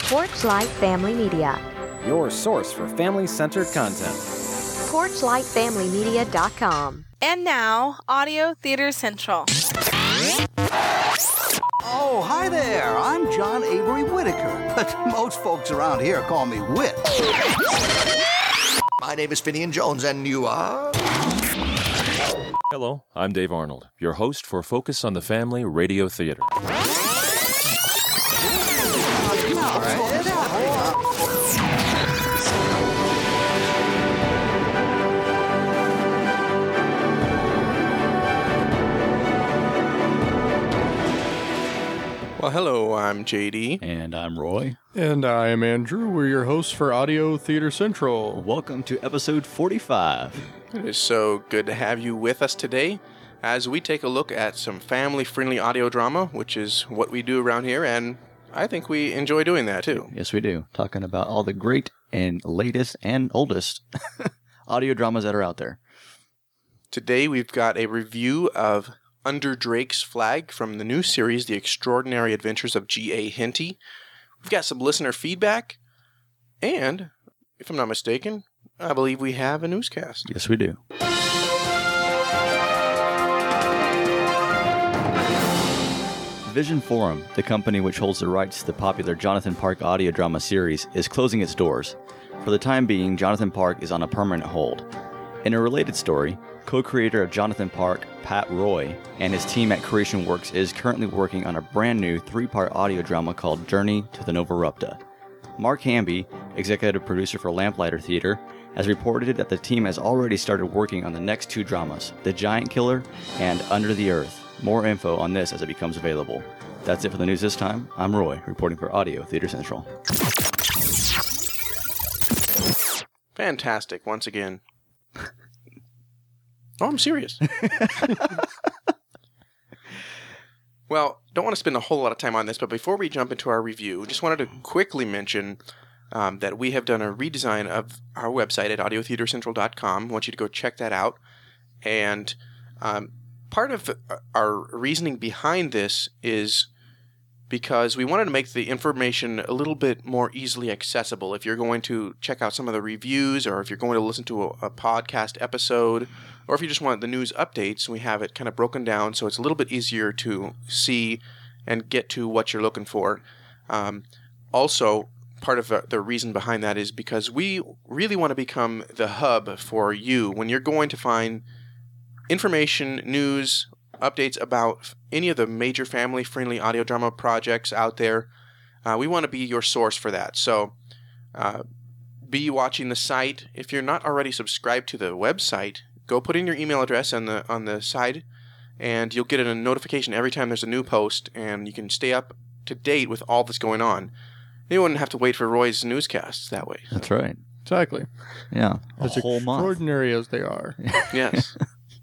Porchlight Family Media. Your source for family-centered content. PorchlightFamilyMedia.com. And now, Audio Theater Central. Oh, hi there. I'm John Avery Whitaker, but most folks around here call me Whit. My name is Finian Jones, and you are? Hello, I'm Dave Arnold, your host for Focus on the Family Radio Theater. Well, hello, I'm JD. And I'm Roy. And I am Andrew. We're your hosts for Audio Theater Central. Welcome to episode 45. It is so good to have you with us today as we take a look at some family-friendly audio drama, which is what we do around here, and I think we enjoy doing that, too. Yes, we do. Talking about all the great and latest and oldest audio dramas that are out there. Today, we've got a review of Under Drake's Flag from the new series, The Extraordinary Adventures of G.A. Henty. We've got some listener feedback, and, if I'm not mistaken, I believe we have a newscast. Yes, we do. Vision Forum, the company which holds the rights to the popular Jonathan Park audio drama series, is closing its doors. For the time being, Jonathan Park is on a permanent hold. In a related story, co-creator of Jonathan Park, Pat Roy, and his team at Creation Works is currently working on a brand new 3-part audio drama called Journey to the Nova Rupta. Mark Hamby, executive producer for Lamplighter Theater, has reported that the team has already started working on the next 2 dramas, The Giant Killer and Under the Earth. More info on this as it becomes available. That's it for the news this time. I'm Roy, reporting for Audio Theater Central. Fantastic, once again. Oh, I'm serious. Well, don't want to spend a whole lot of time on this, but before we jump into our review, just wanted to quickly mention that we have done a redesign of our website at audiotheatercentral.com. I want you to go check that out. And part of our reasoning behind this is because we wanted to make the information a little bit more easily accessible. If you're going to check out some of the reviews, or if you're going to listen to a podcast episode, or if you just want the news updates, we have it kind of broken down so it's a little bit easier to see and get to what you're looking for. Also, part of the reason behind that is because we really want to become the hub for you when you're going to find information, news, updates about any of the major family-friendly audio drama projects out there. We want to be your source for that. So be watching the site. If you're not already subscribed to the website, go put in your email address on the side, and you'll get a notification every time there's a new post, and you can stay up to date with all that's going on. You wouldn't have to wait for Roy's newscasts that way. So. That's right. Exactly. Yeah, as whole month. Extraordinary as they are. Yes.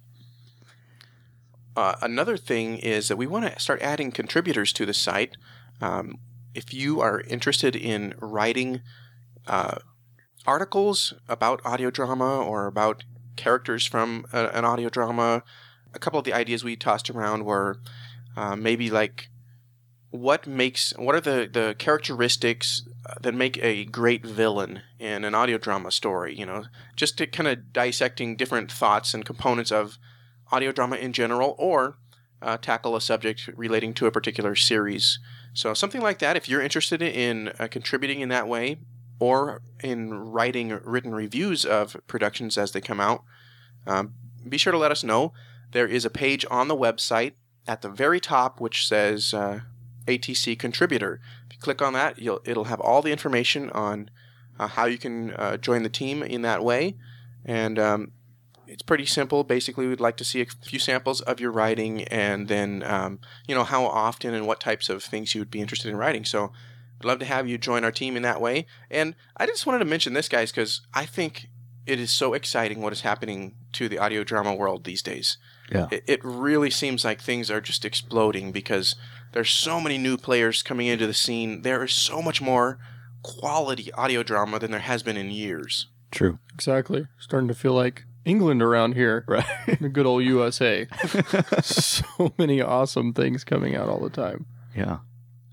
Another thing is that we want to start adding contributors to the site. If you are interested in writing articles about audio drama or about characters from an audio drama, a couple of the ideas we tossed around were maybe like what are the characteristics that make a great villain in an audio drama story, just to kind of dissecting different thoughts and components of audio drama in general, or tackle a subject relating to a particular series. So something like that, if you're interested in contributing in that way, or in writing written reviews of productions as they come out, be sure to let us know. There is a page on the website at the very top which says ATC Contributor. If you click on that, it'll have all the information on how you can join the team in that way. And it's pretty simple. Basically, we'd like to see a few samples of your writing, and then, how often and what types of things you would be interested in writing. So I'd love to have you join our team in that way. And I just wanted to mention this, guys, because I think it is so exciting what is happening to the audio drama world these days. Yeah. It really seems like things are just exploding because there's so many new players coming into the scene. There is so much more quality audio drama than there has been in years. True. Exactly. Starting to feel like England around here. Right. The good old USA. So many awesome things coming out all the time. Yeah.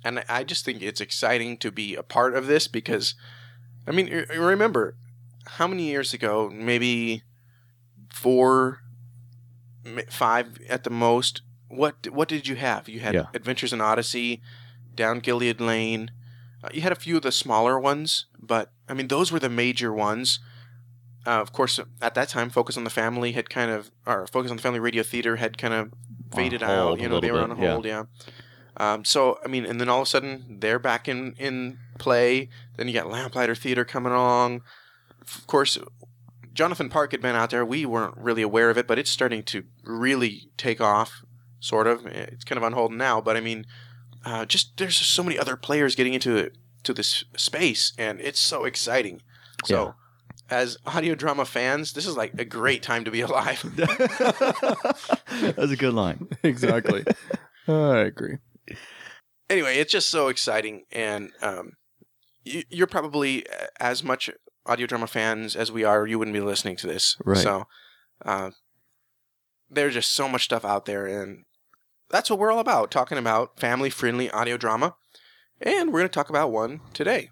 And I just think it's exciting to be a part of this because, I mean, remember, how many years ago, maybe 4, 5 at the most, what did you have? You had Adventures in Odyssey, Down Gilead Lane. You had a few of the smaller ones, but, I mean, those were the major ones. Of course, at that time, Focus on the Family Focus on the Family Radio Theater had kind of faded out. You know, they were on hold, so, I mean, and then all of a sudden, they're back in play. Then you got Lamplighter Theater coming along. Of course, Jonathan Park had been out there. We weren't really aware of it, but it's starting to really take off, sort of. It's kind of on hold now, but I mean, there's just so many other players getting into this space, and it's so exciting. So, as audio drama fans, this is like a great time to be alive. That's a good line. Exactly. I agree. Anyway, it's just so exciting, and you're probably as much audio drama fans as we are. You wouldn't be listening to this, right? So there's just so much stuff out there, and that's what we're all about, talking about family-friendly audio drama, and we're going to talk about one today.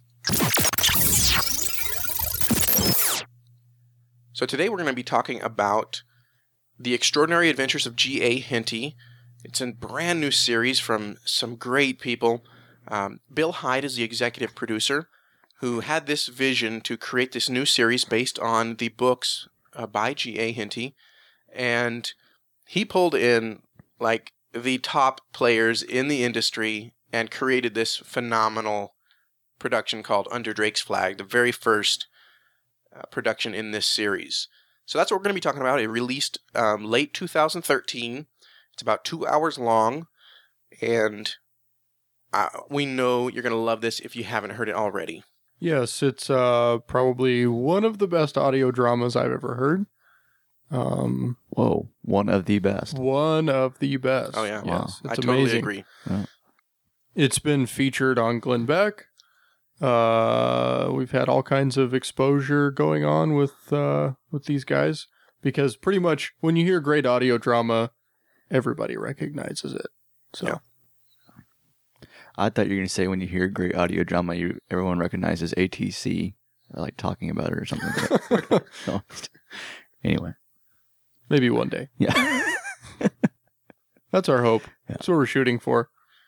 So today we're going to be talking about The Extraordinary Adventures of G.A. Henty. It's a brand new series from some great people. Bill Hyde is the executive producer who had this vision to create this new series based on the books by G.A. Henty. And he pulled in like the top players in the industry and created this phenomenal production called Under Drake's Flag, the very first production in this series. So that's what we're going to be talking about. It released late 2013. It's about 2 hours long, and we know you're going to love this if you haven't heard it already. Yes, it's probably one of the best audio dramas I've ever heard. Whoa, one of the best. One of the best. Oh, yeah. Yes, it's I totally amazing. agree. Yeah. It's been featured on Glenn Beck. We've had all kinds of exposure going on with these guys, because pretty much when you hear great audio drama, everybody recognizes it. So, yeah. I thought you were going to say when you hear great audio drama, everyone recognizes ATC, like talking about it or something. No. Anyway, maybe one day. Yeah, that's our hope. Yeah. That's what we're shooting for.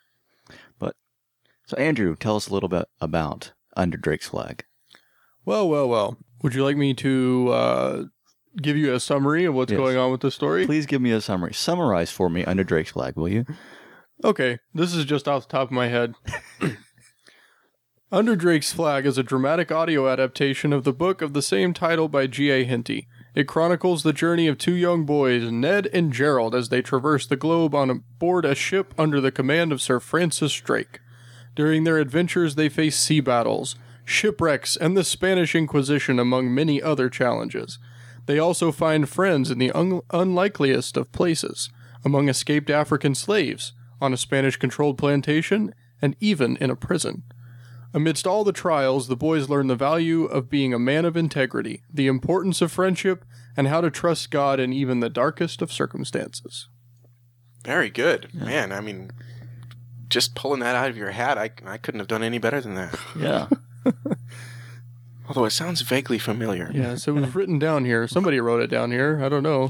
So, Andrew, tell us a little bit about Under Drake's Flag. Well. Would you like me to give you a summary of what's going on with the story? Please give me a summary. Summarize for me Under Drake's Flag, will you? Okay, this is just off the top of my head. Under Drake's Flag is a dramatic audio adaptation of the book of the same title by G.A. Henty. It chronicles the journey of 2 young boys, Ned and Gerald, as they traverse the globe on board a ship under the command of Sir Francis Drake. During their adventures, they face sea battles, shipwrecks, and the Spanish Inquisition, among many other challenges. They also find friends in the unlikeliest of places, among escaped African slaves, on a Spanish-controlled plantation, and even in a prison. Amidst all the trials, the boys learn the value of being a man of integrity, the importance of friendship, and how to trust God in even the darkest of circumstances. Very good. Yeah. Man, I mean, just pulling that out of your hat, I couldn't have done any better than that. Yeah. Although it sounds vaguely familiar. Yeah, so it was written down here. Somebody wrote it down here. I don't know.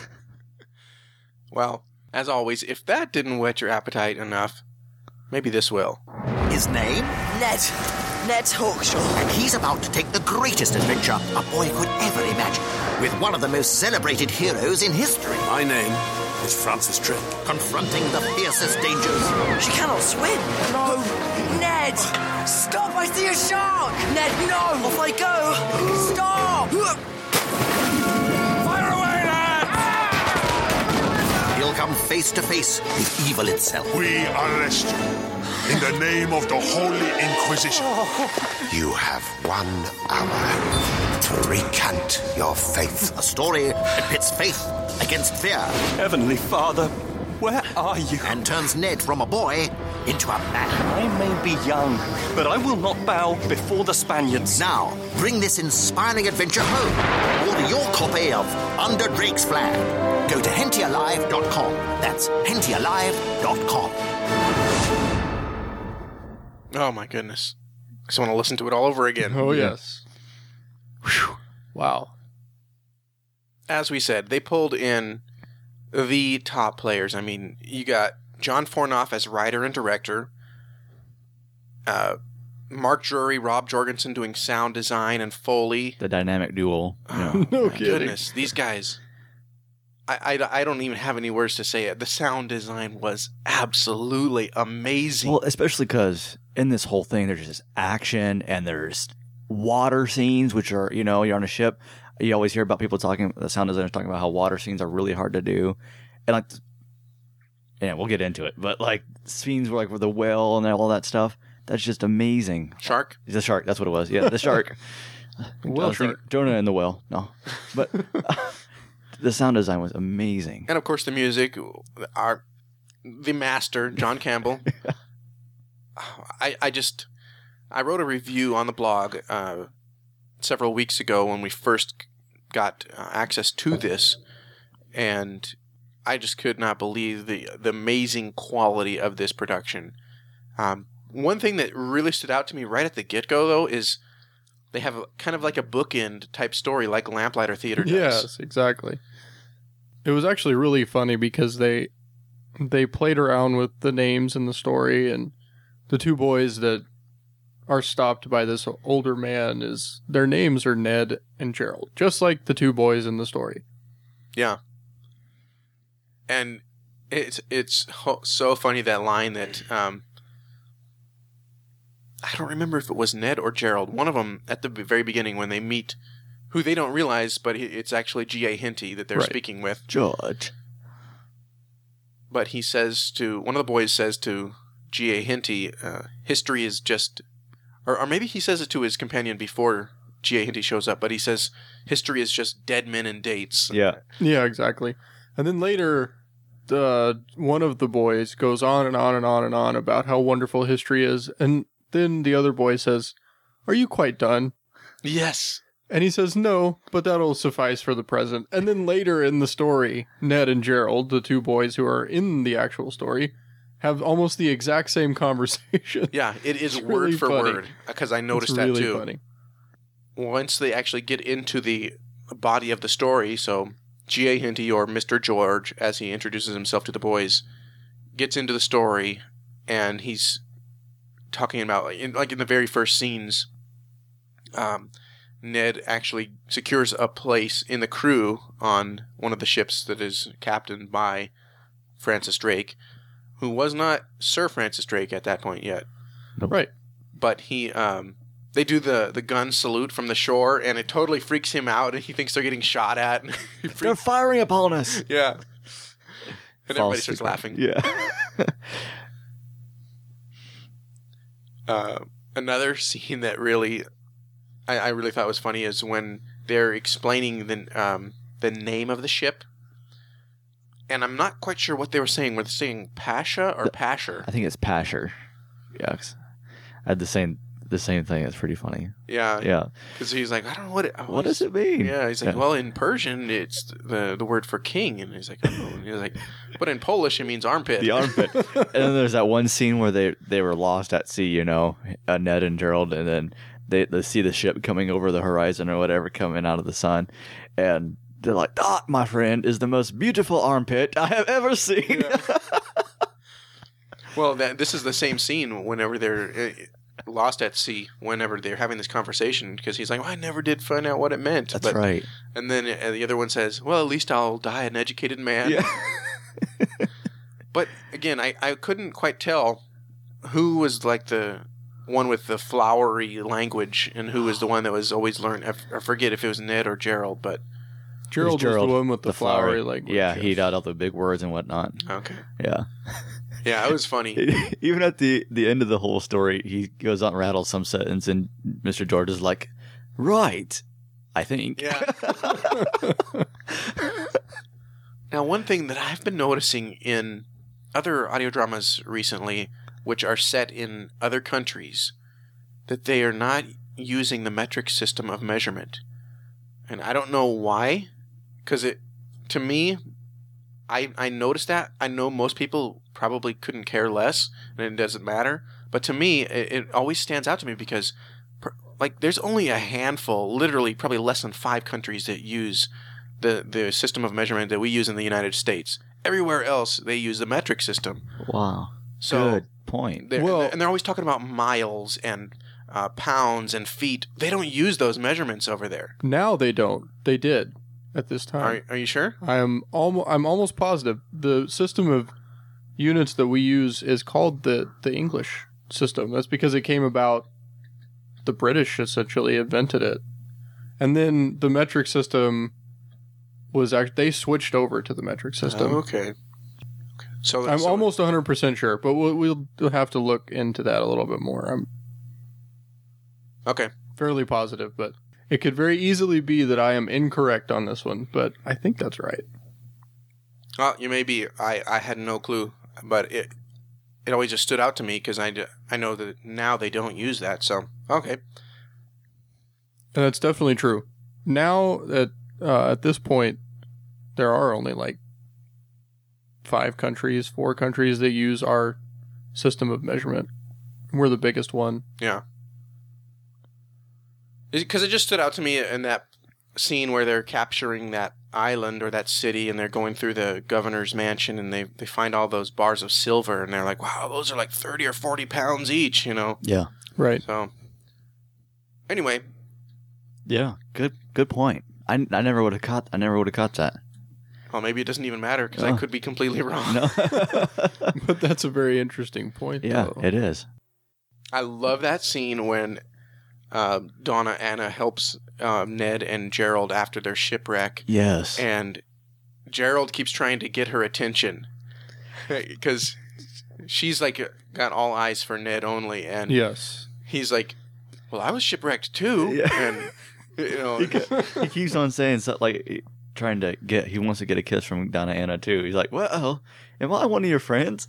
Well, as always, if that didn't whet your appetite enough, maybe this will. His name? Ned Hawkshaw. And he's about to take the greatest adventure a boy could ever imagine, with one of the most celebrated heroes in history. My name is Francis Drake. Confronting the fiercest dangers. She cannot swim. No. Ned! Stop! I see a shark! Ned, no! Off I go! Stop! Fire away, lad! He'll come face to face with evil itself. We arrest you in the name of the Holy Inquisition. You have 1 hour to recant your faith. A story that pits faith against fear. Heavenly Father, where are you? And turns Ned from a boy into a man. I may be young, but I will not bow before the Spaniards. Now, bring this inspiring adventure home. Order your copy of Under Drake's Flag. Go to hentyalive.com. That's hentyalive.com. Oh my goodness. I just want to listen to it all over again. Oh, yes. Whew. Wow. As we said, they pulled in the top players. I mean, you got John Fornoff as writer and director, Mark Drury, Rob Jorgensen doing sound design and Foley. The dynamic duo. Oh, No my kidding. goodness. These guys, I don't even have any words to say it. The sound design was absolutely amazing. Well, especially because in this whole thing, there's just action and there's water scenes, which are, you know, you're on a ship. You always hear about people talking, the sound designers talking about how water scenes are really hard to do. And like, yeah, we'll get into it. But like scenes where like with the whale and all that stuff, that's just amazing. Shark? The shark, that's what it was. Yeah, the shark. Whale shark. Jonah and the whale. No. But the sound design was amazing. And of course the music, the master, John Campbell. I wrote a review on the blog several weeks ago when we first got access to this, and I just could not believe the amazing quality of this production. One thing that really stood out to me right at the get-go, though, is they have kind of like a bookend type story like Lamplighter Theater does. Yes, exactly. It was actually really funny because they played around with the names in the story, and the two boys that are stopped by this older man, their names are Ned and Gerald, just like the two boys in the story. Yeah. And it's so funny, that line that I don't remember if it was Ned or Gerald. One of them at the very beginning when they meet, who they don't realize, but it's actually G.A. Henty that they're speaking with. George. But he says to, one of the boys says to G.A. Henty, history is just, or maybe he says it to his companion before G.A. Henty shows up, but he says history is just dead men and dates. Yeah. Yeah, exactly. And then later, one of the boys goes on and on and on and on about how wonderful history is, and then the other boy says, "Are you quite done?" Yes. And he says, "No, but that'll suffice for the present." And then later in the story, Ned and Gerald, the two boys who are in the actual story, have almost the exact same conversation. Yeah, it is It's word really for funny. word, because I noticed It's that really too. funny. Once they actually get into the body of the story, so G.A. Henty, or Mr. George, as he introduces himself to the boys, gets into the story, and he's talking about, in the very first scenes, Ned actually secures a place in the crew on one of the ships that is captained by Francis Drake, who was not Sir Francis Drake at that point yet. Right. But he, they do the gun salute from the shore, and it totally freaks him out, and he thinks they're getting shot at. They're firing upon us. Yeah. And everybody False starts signal. laughing. Yeah. Another scene that really, I really thought was funny is when they're explaining the name of the ship. And I'm not quite sure what they were saying. Were they saying Pasha or Pasher? I think it's Pasher. Yeah. 'Cause I had the same thing. It's pretty funny. Yeah. Yeah. Because he's like, I don't know What does it mean? Yeah, he's like, well, in Persian, it's the word for king. And he's like, oh. And he's like, but in Polish, it means armpit. The armpit. And then there's that one scene where they were lost at sea, you know, Ned and Gerald, and then they see the ship coming over the horizon or whatever, coming out of the sun, and they're like, "That, my friend, is the most beautiful armpit I have ever seen." Yeah. Well, this is the same scene whenever they're lost at sea, whenever they're having this conversation, because he's like, well, I never did find out what it meant. That's right. And then the other one says, well, at least I'll die an educated man. Yeah. But again, I couldn't quite tell who was like the one with the flowery language and who was the one that was always learning. I forget if it was Ned or Gerald, but Gerald was the one with the flowery language. Yeah, he got all the big words and whatnot. Okay. Yeah. Yeah, it was funny. Even at the end of the whole story, he goes on and rattles some sentence, and Mr. George is like, right, I think. Yeah. Now, one thing that I've been noticing in other audio dramas recently, which are set in other countries, that they are not using the metric system of measurement. And I don't know why, because to me, I noticed that. I know most people probably couldn't care less, and it doesn't matter. But to me, it always stands out to me because, like, there's only a handful, literally probably less than 5 countries that use the system of measurement that we use in the United States. Everywhere else, they use the metric system. Wow. So good point. And they're always talking about miles and pounds and feet. They don't use those measurements over there. Now they don't. They did at this time. Are you sure? I'm almost positive. The system of units that we use is called the English system. That's because it came about. The British essentially invented it, and then the metric system was they switched over to the metric system. Oh, okay. So I'm almost 100% sure, but we'll have to look into that a little bit more. I'm okay. Fairly positive, but it could very easily be that I am incorrect on this one, but I think that's right. Well, you may be. I had no clue, but it always just stood out to me because I know that now they don't use that. So okay, and that's definitely true. Now at this point, there are only like 4 countries that use our system of measurement. We're the biggest one. Yeah. Because it just stood out to me in that scene where they're capturing that island or that city and they're going through the governor's mansion and they find all those bars of silver and they're like, wow, those are like 30 or 40 pounds each, you know? Yeah. Right. So, anyway. Yeah, good point. I never would have caught that. Well, maybe it doesn't even matter because I could be completely wrong. No. But that's a very interesting point. Yeah, though. it is. I love that scene when Donna Anna helps Ned and Gerald after their shipwreck. Yes. And Gerald keeps trying to get her attention because she's like got all eyes for Ned only. And yes, he's like, well, I was shipwrecked too. Yeah. And, you know, he keeps on saying something like he wants to get a kiss from Donna Anna too. He's like, well, am I one of your friends?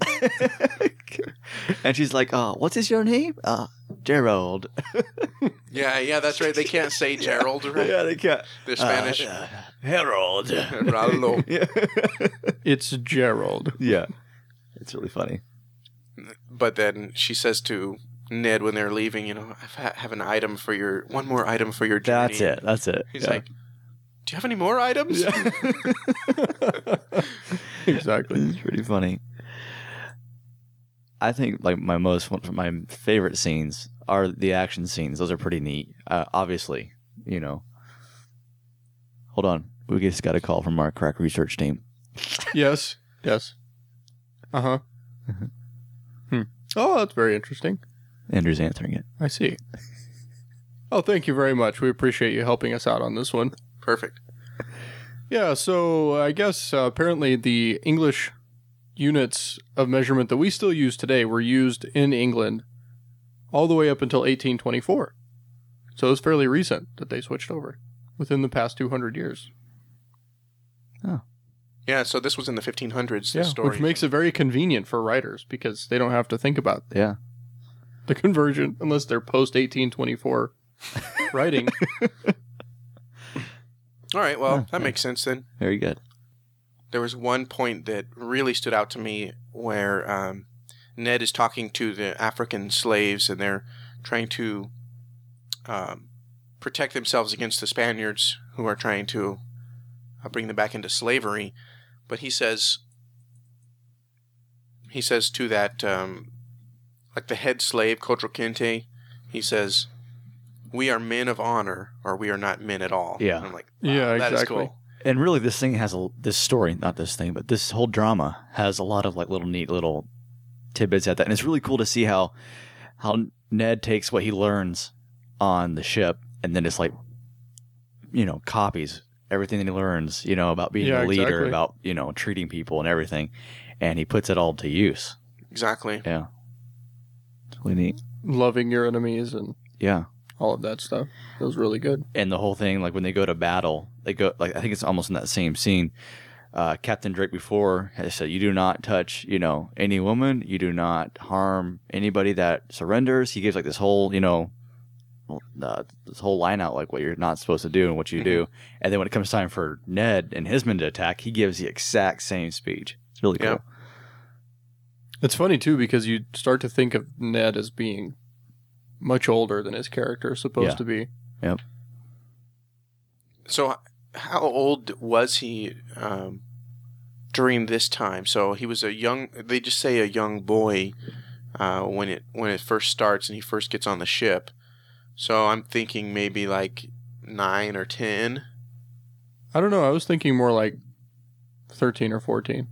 And she's like, what's your name? Gerald. Yeah, that's right. They can't say Gerald, right? Yeah, they can't. They're Spanish. Harold. Yeah. It's Gerald. Yeah. It's really funny. But then she says to Ned when they're leaving, you know, I have one more item for your journey. That's it. He's like, do you have any more items? Yeah. Exactly. It's pretty funny. I think like one of my favorite scenes are the action scenes. Those are pretty neat. Obviously, you know. Hold on. We just got a call from our crack research team. Yes. Uh-huh. Oh, that's very interesting. Andrew's answering it. I see. Oh, thank you very much. We appreciate you helping us out on this one. Perfect. Yeah, so I guess apparently the English units of measurement that we still use today were used in England all the way up until 1824. So it's fairly recent that they switched over within the past 200 years. Oh. Yeah, so this was in the 1500s, this story. Which makes it very convenient for writers because they don't have to think about the conversion unless they're post-1824 writing. All right, well, that makes sense then. Very good. There was one point that really stood out to me where Ned is talking to the African slaves and they're trying to protect themselves against the Spaniards who are trying to bring them back into slavery. But he says to that, like the head slave, Khotro Kinte, he says, we are men of honor or we are not men at all. Yeah. And I'm like, wow, yeah, that exactly. is cool. And really, this thing has this story, not this thing, but this whole drama has a lot of like little neat little tidbits at that. And it's really cool to see how Ned takes what he learns on the ship and then it's like, you know, copies everything that he learns, you know, about being a leader, exactly. about, you know, treating people and everything. And he puts it all to use. Exactly. Yeah. It's really neat. Loving your enemies and all of that stuff. It was really good. And the whole thing, like when they go to battle, they go, like, I think it's almost in that same scene. Captain Drake before has said, you do not touch, you know, any woman. You do not harm anybody that surrenders. He gives like this whole, you know, this whole line out, like what you're not supposed to do and what you do. And then when it comes time for Ned and his men to attack, he gives the exact same speech. It's really cool. It's funny, too, because you start to think of Ned as being much older than his character is supposed to be. Yep. So how old was he during this time? So he was they just say a young boy when it first starts and he first gets on the ship. So I'm thinking maybe like 9 or 10. I don't know. I was thinking more like 13 or 14.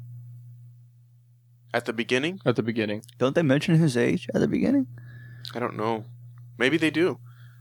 At the beginning? At the beginning. Don't they mention his age at the beginning? I don't know. Maybe they do.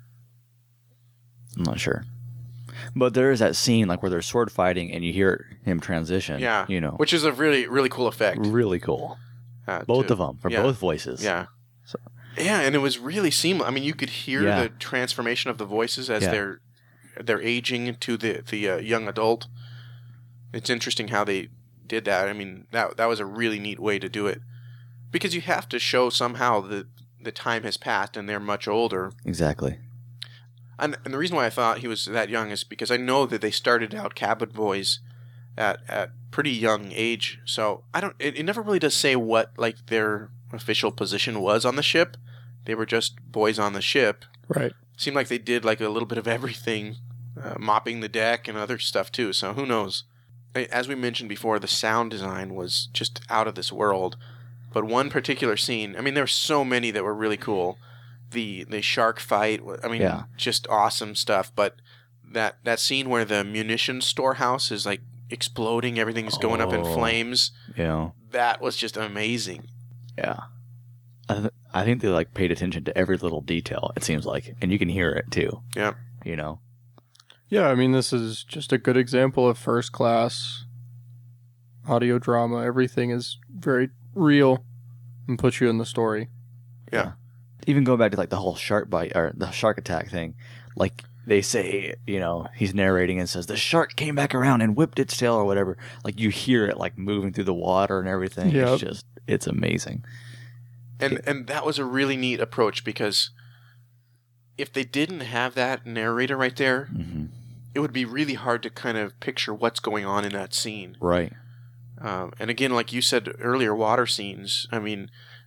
I'm not sure. But there is that scene like where they're sword fighting and you hear him transition. Yeah. You know. Which is a really, really cool effect. Really cool. Both of them, for both voices. Yeah. So. Yeah, and it was really seamless. I mean, you could hear the transformation of the voices as they're aging into the young adult. It's interesting how they did that. I mean, that was a really neat way to do it. Because you have to show somehow that the time has passed and they're much older. Exactly. And the reason why I thought he was that young is because I know that they started out cabin boys at pretty young age. So it never really does say what like their official position was on the ship. They were just boys on the ship. Right. Seemed like they did like a little bit of everything, mopping the deck and other stuff too. So who knows? As we mentioned before, the sound design was just out of this world. But one particular scene, I mean, there were so many that were really cool. The shark fight, I mean, just awesome stuff. But that scene where the munitions storehouse is like exploding, everything's going up in flames. Yeah. That was just amazing. Yeah. I think they like paid attention to every little detail, it seems like. And you can hear it too. Yeah. You know? Yeah, I mean, this is just a good example of first class audio drama. Everything is very real and puts you in the story. Yeah. Even going back to like the whole shark bite or the shark attack thing, like they say, you know, he's narrating and says the shark came back around and whipped its tail or whatever. Like you hear it like moving through the water and everything. Yep. It's amazing. And that was a really neat approach because if they didn't have that narrator right there, it would be really hard to kind of picture what's going on in that scene. Right. And again, like you said earlier, water scenes. I mean,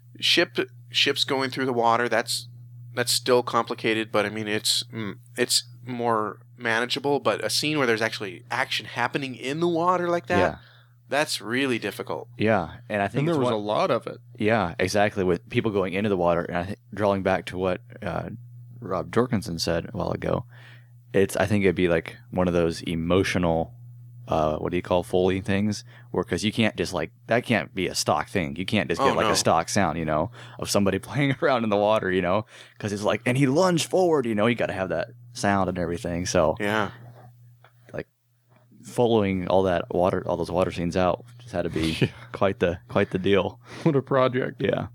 ships going through the water. That's still complicated, but I mean, it's more manageable. But a scene where there's actually action happening in the water like that, that's really difficult. Yeah, and I think there was a lot of it. Yeah, exactly. With people going into the water, and I think drawing back to what Rob Jorgensen said a while ago, I think it'd be like one of those emotional. What do you call Foley things? Because you can't just like that can't be a stock thing. You can't just get a stock sound, you know, of somebody playing around in the water, you know, because it's like and he lunged forward, you know, you got to have that sound and everything. So like following all those water scenes out just had to be quite the deal. What a project! Yeah.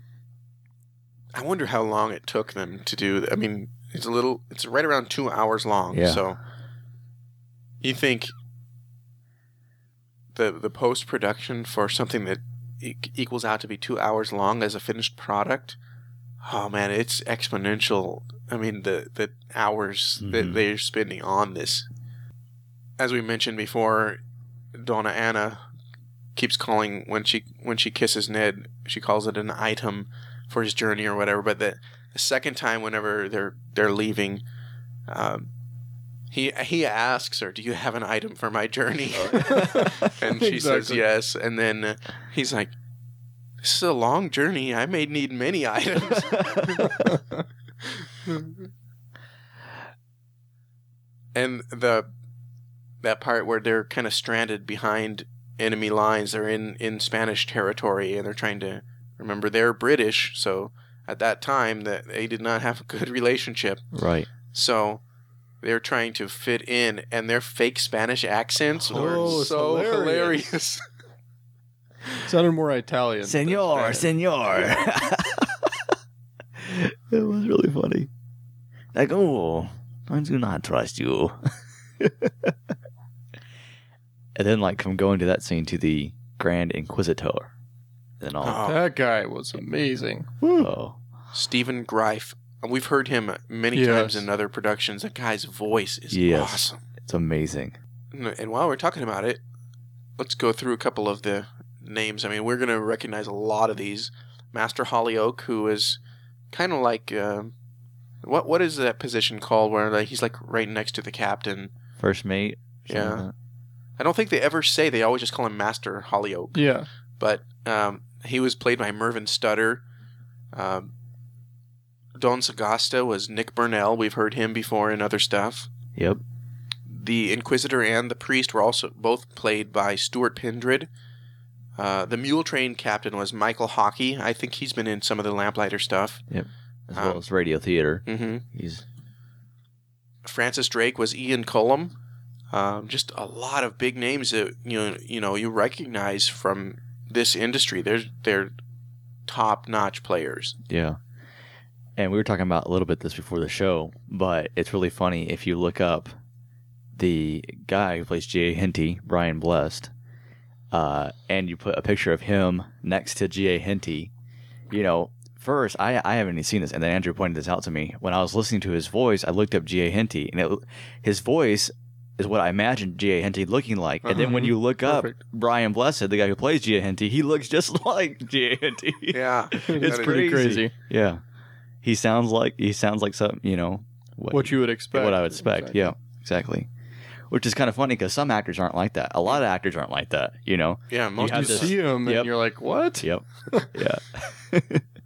I wonder how long it took them to do. I mean, it's right around 2 hours long. Yeah. So you think. The post-production for something that equals out to be 2 hours long as a finished product, oh man, it's exponential. I mean, the hours that they're spending on this. As we mentioned before, Donna Anna keeps calling when she kisses Ned, she calls it an item for his journey or whatever. But the second time, whenever they're leaving, He asks her, "Do you have an item for my journey?" And she says yes. And then he's like, "This is a long journey. I may need many items." And that part where they're kind of stranded behind enemy lines, they're in Spanish territory, and they're trying to remember they're British. So at that time, that they did not have a good relationship. Right. So. They're trying to fit in, and their fake Spanish accents were so hilarious. Sounded more Italian. Senor. It was really funny. Like, oh, I do not trust you. And then, like, from going to that scene to the Grand Inquisitor. And all. That guy was amazing. Oh. Stephen Greif. We've heard him many times in other productions. That guy's voice is awesome. It's amazing. And while we're talking about it, let's go through a couple of the names. I mean, we're going to recognize a lot of these. Master Hollyoak, who is kind of like what is that position called where like he's like right next to the captain? First mate. Yeah. Like that. I don't think they ever say. They always just call him Master Hollyoak. Yeah. But he was played by Mervyn Stutter. Don Sagasta was Nick Burnell. We've heard him before in other stuff. Yep. The Inquisitor and the Priest were also both played by Stuart Pendred. The Mule Train captain was Michael Hockey. I think he's been in some of the Lamplighter stuff. Yep. As well as radio theater. Mm-hmm. He's Francis Drake was Ian Cullum. Just a lot of big names that you recognize from this industry. They're top-notch players. Yeah. And we were talking about a little bit this before the show, but it's really funny if you look up the guy who plays G.A. Henty, Brian Blessed, and you put a picture of him next to G.A. Henty. First, I haven't even seen this, and then Andrew pointed this out to me. When I was listening to his voice, I looked up G.A. Henty, and his voice is what I imagined G.A. Henty looking like. And then when you look up Brian Blessed, the guy who plays G.A. Henty, he looks just like G.A. Henty. Yeah. It's pretty crazy. Yeah. He sounds like some, what you would expect. What I would expect. Exactly. Yeah, exactly. Which is kind of funny because some actors aren't like that. A lot of actors aren't like that, Yeah, most you see them and you're like, what? Yep. Yeah.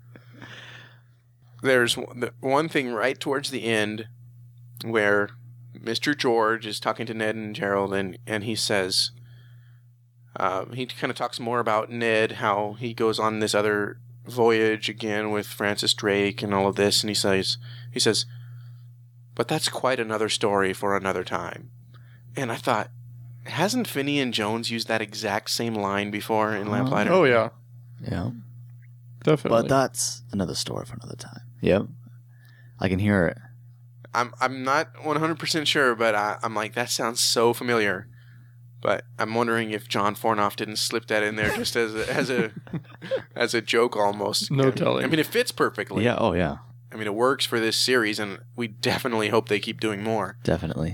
There's one thing right towards the end where Mr. George is talking to Ned and Gerald, and he says, he kind of talks more about Ned, how he goes on this other voyage again with Francis Drake and all of this, and he says, but that's quite another story for another time. And I thought, hasn't Finney and Jones used that exact same line before in Lamplighter? Oh, yeah. Yeah. Definitely. But that's another story for another time. Yep. I can hear it. I'm not 100% sure, but I'm like, that sounds so familiar. But I'm wondering if John Fornoff didn't slip that in there just as a joke almost. No telling. I mean, it fits perfectly. Yeah. Oh, yeah. I mean, it works for this series, and we definitely hope they keep doing more. Definitely.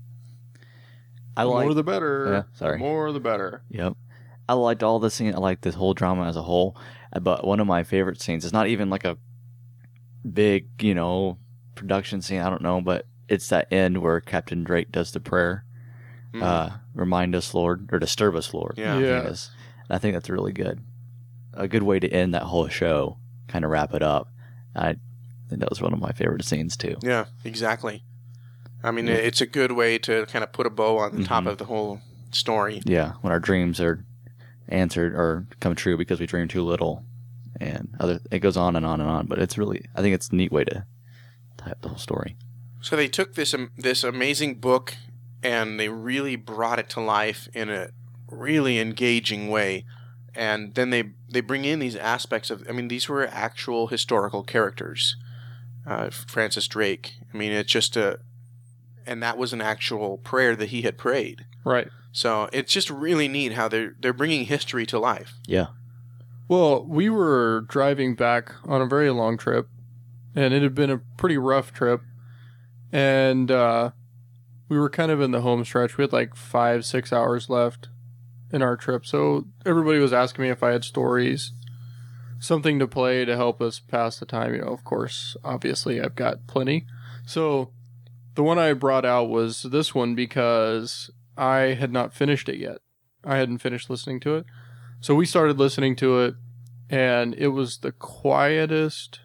More the better. Yeah, sorry. More the better. Yep. I liked all the scene. I liked this whole drama as a whole. But one of my favorite scenes is not even like a big, production scene. I don't know, but it's that end where Captain Drake does the prayer. Remind us, Lord, or disturb us, Lord. Yeah. And I think that's really good. A good way to end that whole show, kind of wrap it up. I think that was one of my favorite scenes, too. Yeah, exactly. I mean, it's a good way to kind of put a bow on the top of the whole story. Yeah, when our dreams are answered or come true because we dream too little. And it goes on and on and on. But it's really, I think it's a neat way to tie up the whole story. So they took this amazing book and they really brought it to life in a really engaging way. And then they bring in these aspects of, I mean, these were actual historical characters. Francis Drake. I mean, it's just and that was an actual prayer that he had prayed. Right. So it's just really neat how they're bringing history to life. Yeah. Well, we were driving back on a very long trip, and it had been a pretty rough trip. And we were kind of in the home stretch. We had like 5-6 hours left in our trip. So everybody was asking me if I had stories, something to play to help us pass the time. Of course, obviously, I've got plenty. So the one I brought out was this one because I had not finished it yet. I hadn't finished listening to it. So we started listening to it, and it was the quietest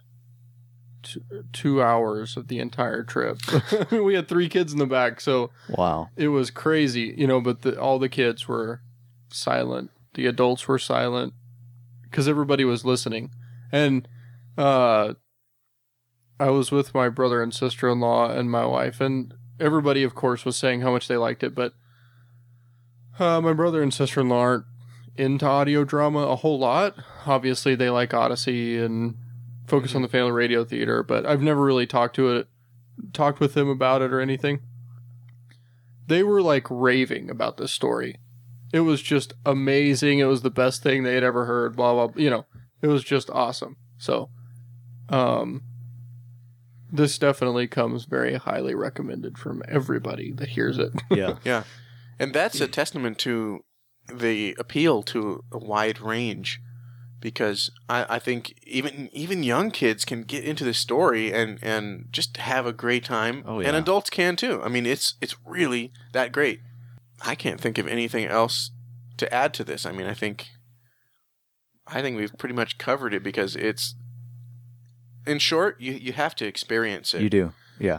2 hours of the entire trip. We had 3 kids in the back, so wow, it was crazy, but all the kids were silent. The adults were silent because everybody was listening. And I was with my brother and sister-in-law and my wife, and everybody, of course, was saying how much they liked it, but my brother and sister-in-law aren't into audio drama a whole lot. Obviously, they like Odyssey and Focus on the Family Radio Theater, but I've never really talked with them about it or anything. They were like raving about this story. It was just amazing. It was the best thing they had ever heard, blah, blah. It was just awesome. So, this definitely comes very highly recommended from everybody that hears it. Yeah. Yeah. And that's a testament to the appeal to a wide range, because I think even young kids can get into this story and just have a great time. Oh, yeah. And adults can too. I mean, it's really that great. I can't think of anything else to add to this. I mean, I think we've pretty much covered it, because it's, in short, you have to experience it. You do, yeah.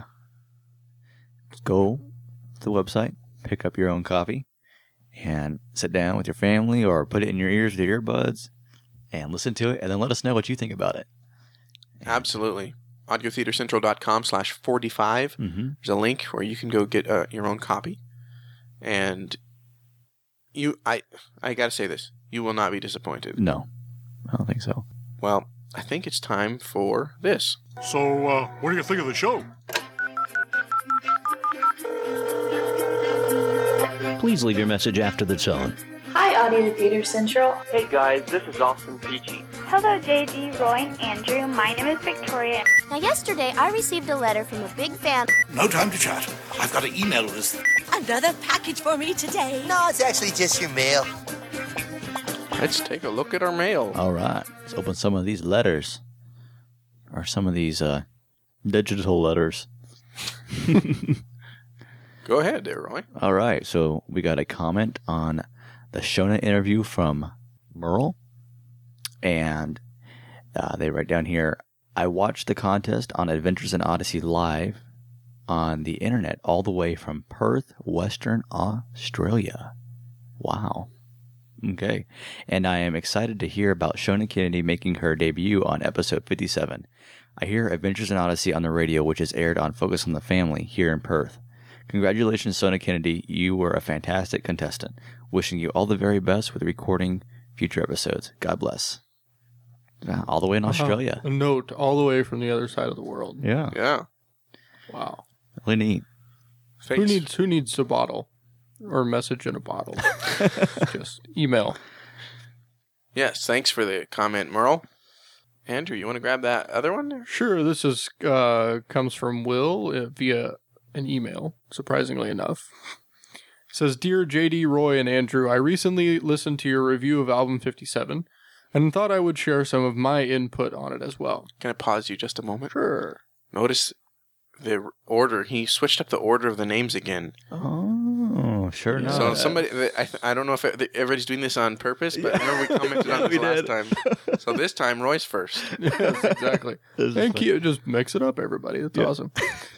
Go to the website, pick up your own copy, and sit down with your family or put it in your ears with your earbuds and listen to it, and then let us know what you think about it. Absolutely. audiotheatercentral.com/45. There's a link where you can go get your own copy. And I got to say this, you will not be disappointed. No, I don't think so. Well, I think it's time for this. So, what do you think of the show? Please leave your message after the tone. Hi, Audio Theater Central. Hey guys, this is Austin Peachy. Hello, JD, Roy, and Andrew. My name is Victoria. Now, yesterday I received a letter from a big fan. No time to chat. I've got to email this. Another package for me today. No, it's actually just your mail. Let's take a look at our mail. All right. Let's open some of these letters. Or some of these digital letters. Go ahead there, Roy. All right. So we got a comment on the Shona interview from Merle. And they write down here, I watched the contest on Adventures in Odyssey live on the internet all the way from Perth, Western Australia. Wow. Okay. And I am excited to hear about Shona Kennedy making her debut on episode 57. I hear Adventures in Odyssey on the radio, which is aired on Focus on the Family here in Perth. Congratulations, Shona Kennedy. You were a fantastic contestant. Wishing you all the very best with recording future episodes. God bless. All the way in Australia. A note all the way from the other side of the world. Yeah. Yeah. Wow. Really neat. Thanks. Who needs a bottle? Or a message in a bottle? Just email. Yes, thanks for the comment, Merle. Andrew, you want to grab that other one there? Sure. This is comes from Will via an email, surprisingly enough. It says, Dear JD, Roy, and Andrew, I recently listened to your review of Album 57 and thought I would share some of my input on it as well. Can I pause you just a moment? Sure. Notice the order. He switched up the order of the names again. Oh, sure enough. So somebody, I don't know if everybody's doing this on purpose, but remember we commented on this last time. So this time, Roy's first. Yes, exactly. Thank you. Just mix it up, everybody. That's awesome.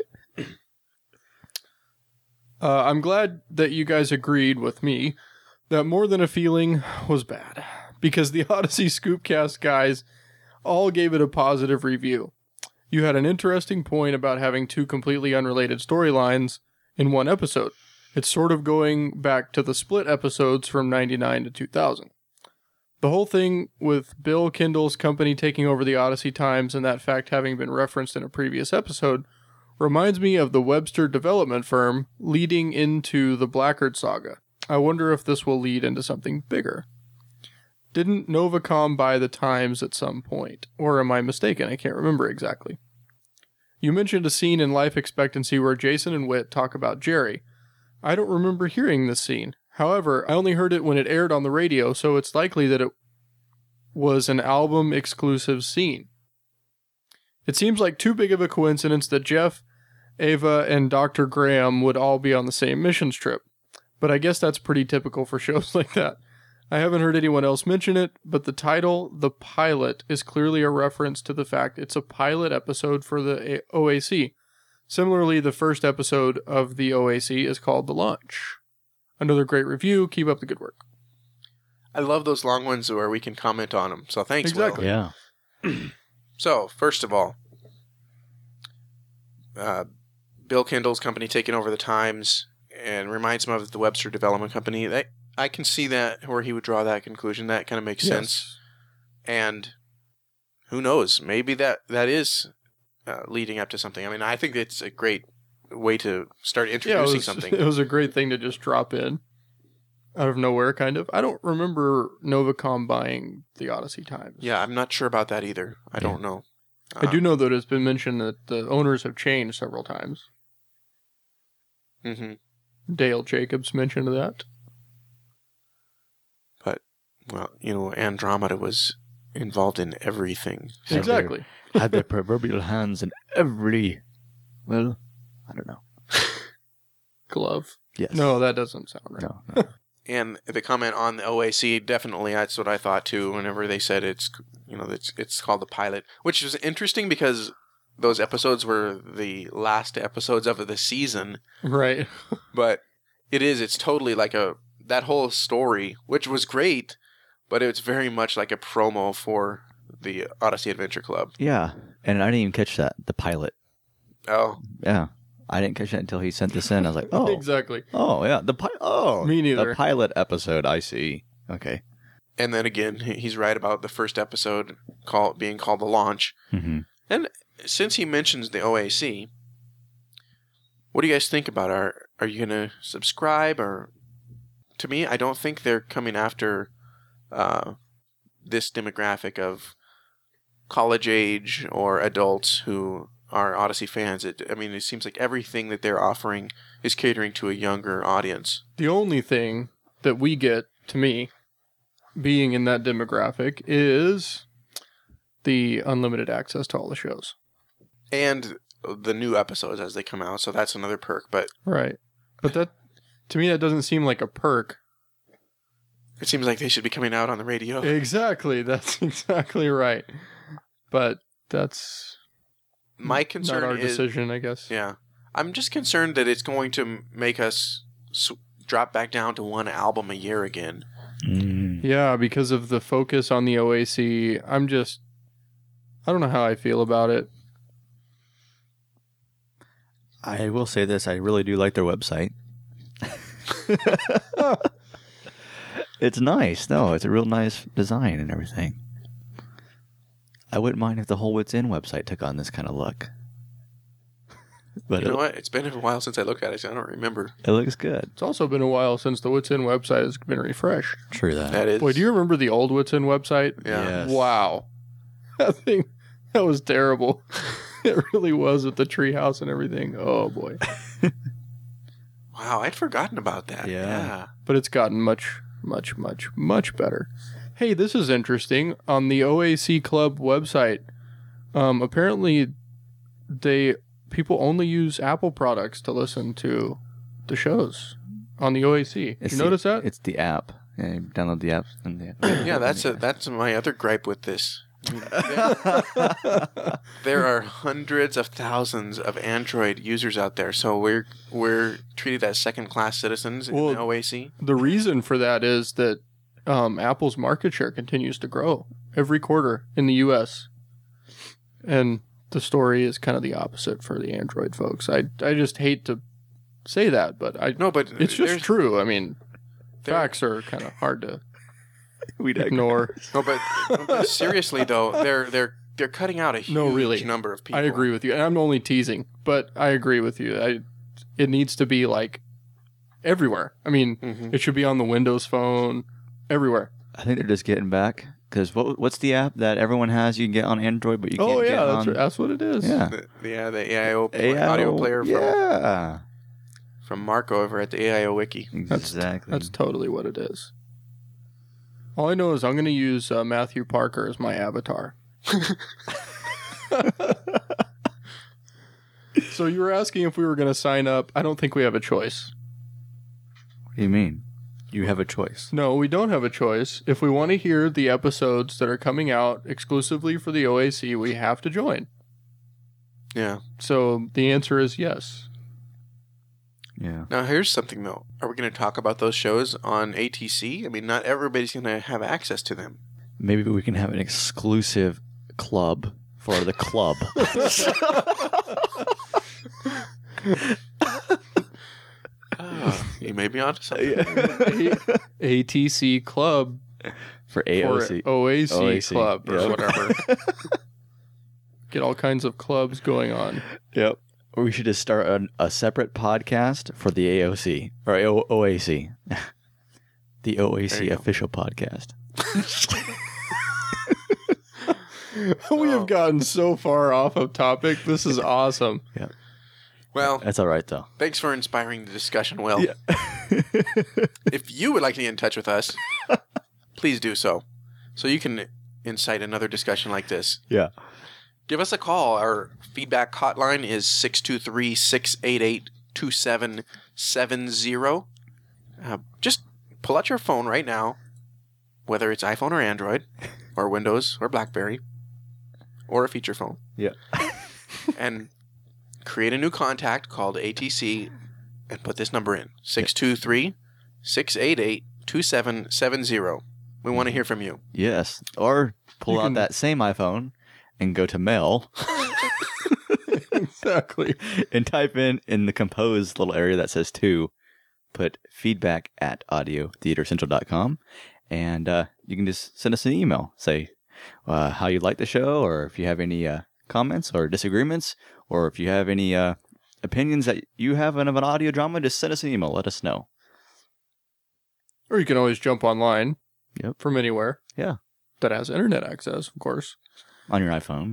I'm glad that you guys agreed with me that More Than a Feeling was bad, because the Odyssey Scoopcast guys all gave it a positive review. You had an interesting point about having two completely unrelated storylines in one episode. It's sort of going back to the split episodes from 99 to 2000. The whole thing with Bill Kindle's company taking over the Odyssey Times and that fact having been referenced in a previous episode reminds me of the Webster development firm leading into the Blackguard saga. I wonder if this will lead into something bigger. Didn't Novacom buy the Times at some point? Or am I mistaken? I can't remember exactly. You mentioned a scene in Life Expectancy where Jason and Whit talk about Jerry. I don't remember hearing this scene. However, I only heard it when it aired on the radio, so it's likely that it was an album-exclusive scene. It seems like too big of a coincidence that Jeff, Ava, and Dr. Graham would all be on the same missions trip. But I guess that's pretty typical for shows like that. I haven't heard anyone else mention it, but the title, The Pilot, is clearly a reference to the fact it's a pilot episode for the OAC. Similarly, the first episode of the OAC is called The Launch. Another great review. Keep up the good work. I love those long ones where we can comment on them. So thanks, exactly. Yeah. So, first of all, Bill Kindle's company taking over the Times and reminds him of the Webster Development Company. I can see that where he would draw that conclusion. That kind of makes sense. And who knows? Maybe that is leading up to something. I mean, I think it's a great way to start introducing something. It was a great thing to just drop in out of nowhere, kind of. I don't remember Novacom buying the Odyssey Times. Yeah, I'm not sure about that either. I don't know. I do know that it's been mentioned that the owners have changed several times. Mm-hmm. Dale Jacobs mentioned that. Well, Andromeda was involved in everything. Exactly. Had their proverbial hands in every... Well, I don't know. Glove? Yes. No, that doesn't sound right. No. And the comment on the OAC, definitely, that's what I thought too. Whenever they said it's called the pilot, which is interesting because those episodes were the last episodes of the season, right? But it's totally like that whole story, which was great, but it's very much like a promo for the Odyssey Adventure Club. Yeah, and I didn't even catch that, the pilot. Oh, yeah. I didn't catch that until he sent this in. I was like, oh. Exactly. Oh, yeah. Me neither. The pilot episode, I see. Okay. And then again, he's right about the first episode being called The Launch. Mm-hmm. And since he mentions the OAC, what do you guys think about it? Are you going to subscribe? Or to me, I don't think they're coming after this demographic of college age or adults who are Odyssey fans. It seems like everything that they're offering is catering to a younger audience. The only thing that we get, to me, being in that demographic, is the unlimited access to all the shows. And the new episodes as they come out, so that's another perk. But right. But that, to me, that doesn't seem like a perk. It seems like they should be coming out on the radio. Exactly. That's exactly right. But that's... My concern not our is, decision, I guess. Yeah. I'm just concerned that it's going to make us drop back down to one album a year again. Yeah, because of the focus on the OAC. I don't know how I feel about it. I will say this. I really do like their website. It's nice. No, it's a real nice design and everything. I wouldn't mind if the whole Wits In website took on this kind of look. But you know what? It's been a while since I looked at it, so I don't remember. It looks good. It's also been a while since the Wits In website has been refreshed. True that. That is. Boy, do you remember the old Wits In website? Yeah. Yes. Wow. That was terrible. It really was, with the treehouse and everything. Oh, boy. Wow, I'd forgotten about that. Yeah. But it's gotten much, much, much, much better. Hey, this is interesting. On the OAC Club website, apparently people only use Apple products to listen to the shows on the OAC. Did you notice that? It's the app. Yeah, you download the app. Yeah, that's my other gripe with this. There are hundreds of thousands of Android users out there, so we're treated as second-class citizens in the OAC. The reason for that is that Apple's market share continues to grow every quarter in the U.S. And the story is kind of the opposite for the Android folks. I just hate to say that, but it's just true. I mean, facts are kind of hard to ignore. No, but seriously though, they're cutting out a huge number of people. I agree with you, and I'm only teasing, but I agree with you. It needs to be like everywhere. I mean, it should be on the Windows Phone, everywhere. I think they're just getting back. Because what's the app that everyone has you can get on Android, but you can't get on? That's what it is. Yeah, the AIO audio player from Marco over at the AIO Wiki. Exactly. That's totally what it is. All I know is I'm going to use Matthew Parker as my avatar. So you were asking if we were going to sign up. I don't think we have a choice. What do you mean? You have a choice. No, we don't have a choice. If we want to hear the episodes that are coming out exclusively for the OAC, we have to join. Yeah. So the answer is yes. Yeah. Now, here's something, though. Are we going to talk about those shows on ATC? I mean, not everybody's going to have access to them. Maybe we can have an exclusive club for the club. You may be onto something. ATC Club for AOC. Or OAC Club or Yep. whatever. Get all kinds of clubs going on. Yep. Or we should just start a separate podcast for the AOC or OAC. The OAC official podcast. We have gotten so far off of topic. This is awesome. Yeah. Well, that's all right, though. Thanks for inspiring the discussion, Will. If you would like to get in touch with us, please do so you can incite another discussion like this. Yeah. Give us a call. Our feedback hotline is 623-688-2770. Just pull out your phone right now, whether it's iPhone or Android or Windows or BlackBerry or a feature phone. Yeah. And create a new contact called ATC and put this number in, 623-688-2770. We want to hear from you. Yes. Or pull out that same iPhone and go to mail. Exactly. And type in the compose little area that says to, put feedback at audiotheatercentral.com, and you can just send us an email. Say how you like the show, or if you have any comments or disagreements, or if you have any opinions that you have of an audio drama, just send us an email. Let us know. Or you can always jump online. Yep. From anywhere. Yeah. That has internet access, of course. On your iPhone.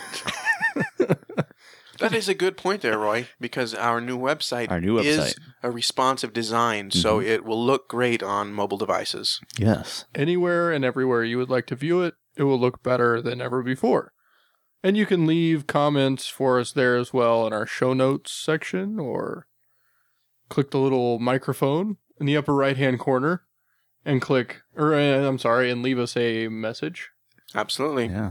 That is a good point there, Roy, because our new website is a responsive design, so it will look great on mobile devices. Yes. Anywhere and everywhere you would like to view it, it will look better than ever before. And you can leave comments for us there as well in our show notes section, or click the little microphone in the upper right-hand corner and and leave us a message. Absolutely. Yeah.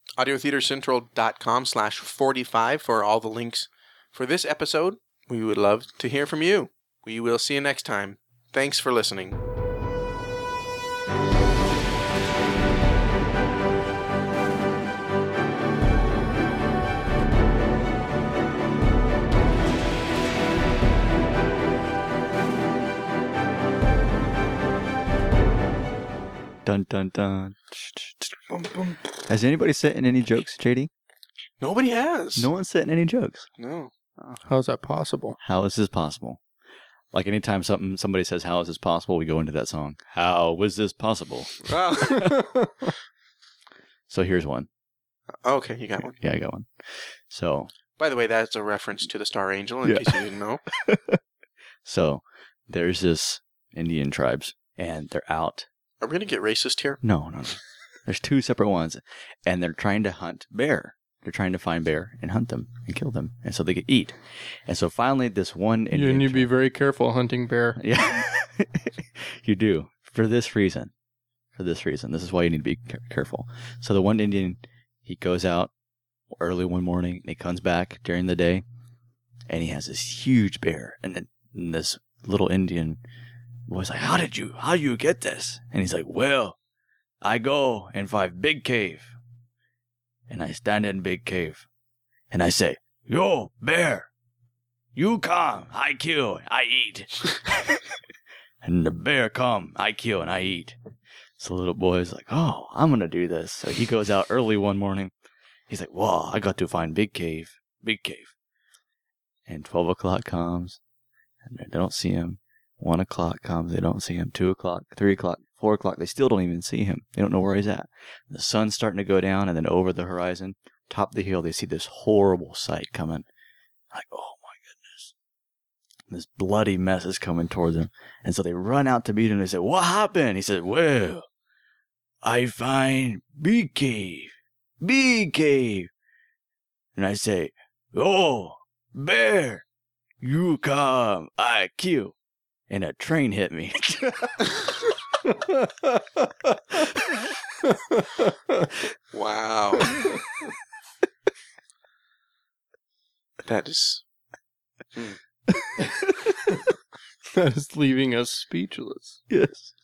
AudioTheaterCentral.com/45 for all the links for this episode. We would love to hear from you. We will see you next time. Thanks for listening. Dun, dun, dun. Has anybody sent in any jokes, JD? Nobody has. No one's sent in any jokes. No. How is that possible? How is this possible? Like anytime somebody says, how is this possible? We go into that song. How was this possible? Wow. So here's one. Okay, you got one. Yeah, I got one. So. By the way, that's a reference to the Star Angel, in case you didn't know. So there's this Indian tribes, and they're out. Are we going to get racist here? No. There's two separate ones, and they're trying to hunt bear. They're trying to find bear and hunt them and kill them, and so they can eat. And so finally, this one Indian you need to be very careful hunting bear. Yeah, you do. For this reason. This is why you need to be careful. So the one Indian, he goes out early one morning, and he comes back during the day, and he has this huge bear. And then this little Indian boy's like, how do you get this? And he's like, well, I go and find big cave. And I stand in big cave. And I say, yo, bear, you come, I kill, I eat. And the bear come, I kill, and I eat. So the little boy's like, oh, I'm going to do this. So he goes out early one morning. He's like, well, I got to find big cave. And 12 o'clock comes, and they don't see him. 1 o'clock comes, they don't see him. 2 o'clock, 3 o'clock, 4 o'clock, they still don't even see him. They don't know where he's at. The sun's starting to go down, and then over the horizon, top of the hill, they see this horrible sight coming. Like, oh my goodness. This bloody mess is coming towards them. And so they run out to meet him, and they say, what happened? He said, well, I find big cave. And I say, oh, bear, you come, I kill. And a train hit me. Wow. That is... That is leaving us speechless. Yes.